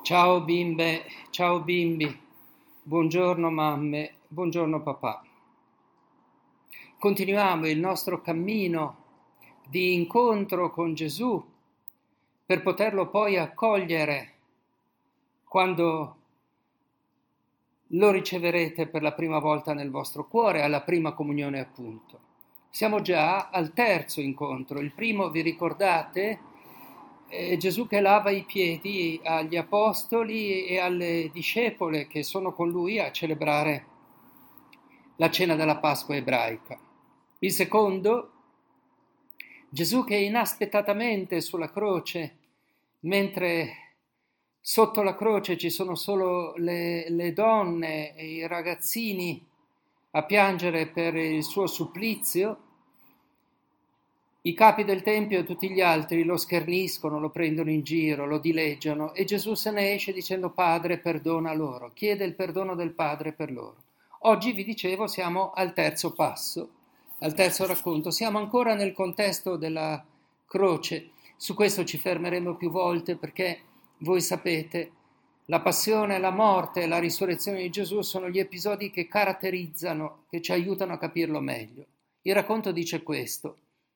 Ciao bimbe, ciao bimbi, buongiorno mamme, buongiorno papà. Continuiamo il nostro cammino di incontro con Gesù per poterlo poi accogliere quando lo riceverete per la prima volta nel vostro cuore, alla prima comunione appunto. Siamo già al terzo incontro. Il primo, vi ricordate, è Gesù che lava i piedi agli apostoli e alle discepole che sono con lui a celebrare la cena della Pasqua ebraica. Il secondo, Gesù che inaspettatamente sulla croce, mentre sotto la croce ci sono solo le donne e i ragazzini a piangere per il suo supplizio, i capi del Tempio e tutti gli altri lo scherniscono, lo prendono in giro, lo dileggiano e Gesù se ne esce dicendo Padre perdona loro, chiede il perdono del Padre per loro. Oggi vi dicevo siamo al terzo passo, al terzo racconto, siamo ancora nel contesto della croce, su questo ci fermeremo più volte perché voi sapete la passione, la morte e la risurrezione di Gesù sono gli episodi che caratterizzano, che ci aiutano a capirlo meglio. Il racconto dice questo.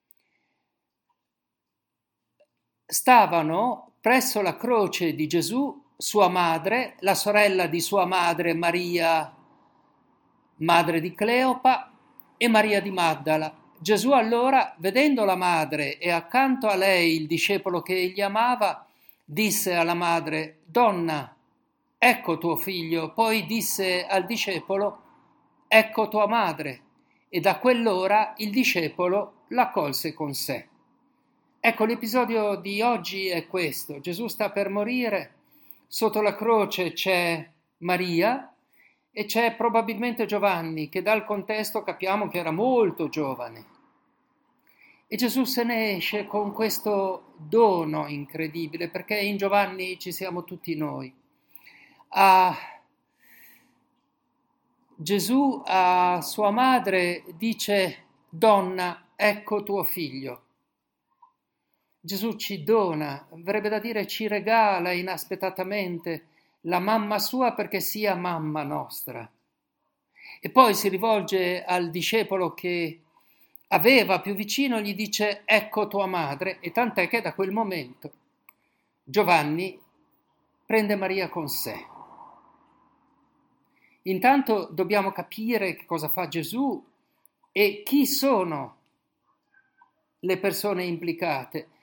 Stavano presso la croce di Gesù sua madre, la sorella di sua madre Maria, madre di Cleopa, e Maria di Maddala. Gesù allora, vedendo la madre e accanto a lei il discepolo che egli amava, disse alla madre: Donna, ecco tuo figlio. Poi disse al discepolo: Ecco tua madre. E da quell'ora il discepolo la colse con sé. Ecco, l'episodio di oggi è questo. Gesù sta per morire, sotto la croce c'è Maria e c'è probabilmente Giovanni, che dal contesto capiamo che era molto giovane. E Gesù se ne esce con questo dono incredibile, perché in Giovanni ci siamo tutti noi. Gesù a sua madre dice: Donna, ecco tuo figlio. Gesù ci dona, verrebbe da dire ci regala inaspettatamente la mamma sua perché sia mamma nostra. E poi si rivolge al discepolo che aveva più vicino, gli dice ecco tua madre, e tant'è che da quel momento Giovanni prende Maria con sé. Intanto dobbiamo capire che cosa fa Gesù e chi sono le persone implicate.